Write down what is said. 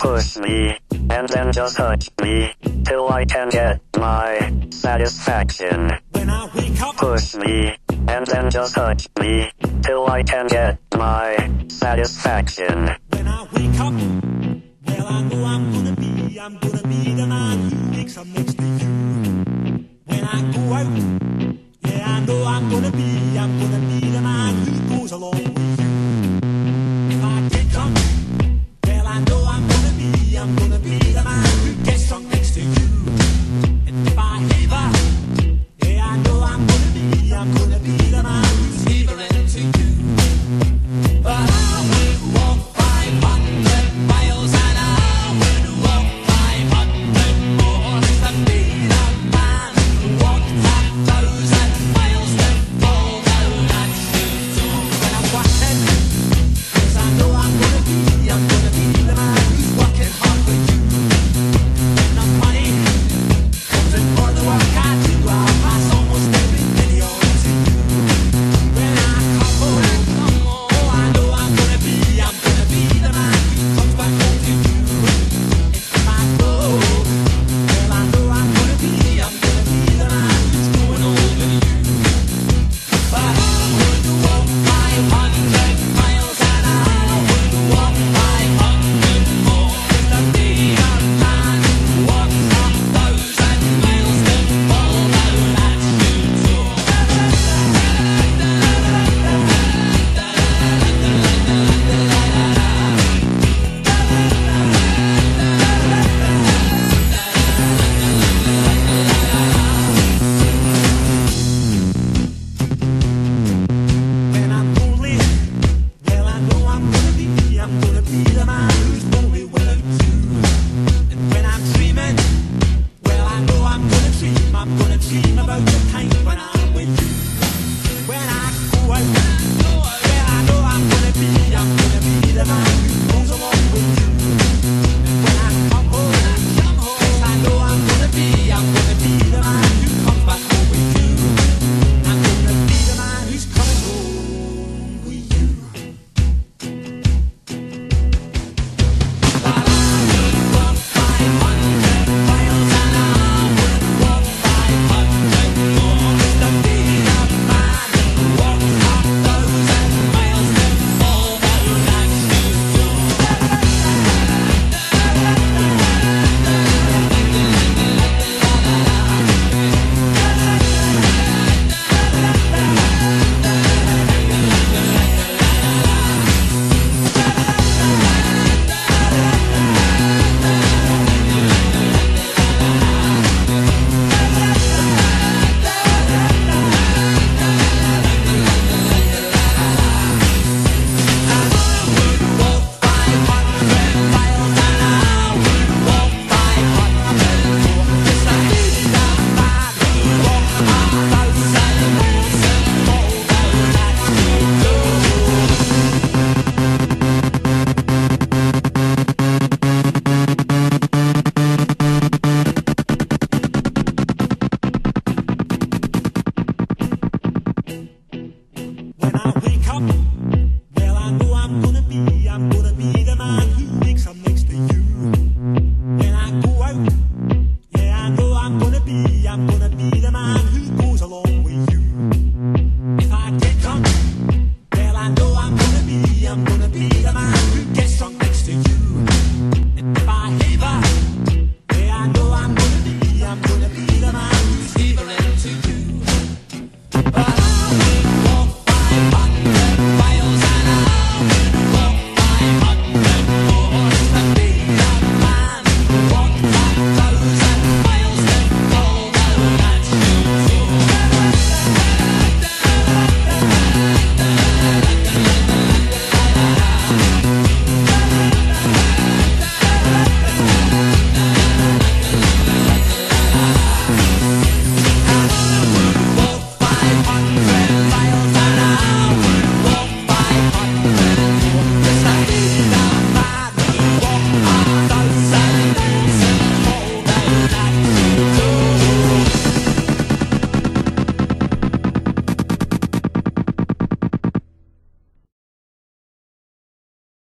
Push me, and then just touch me, till I can get my satisfaction. When I wake up, Push me, and then just touch me, till I can get my satisfaction. when I wake up, well I know I'm gonna be the man who wakes up next to you. When I go out, yeah I know I'm gonna be the man who goes along with you. If I get drunk, well I know I'm gonna be the man who gets drunk next to you. And if I heaver, yeah I know I'm gonna be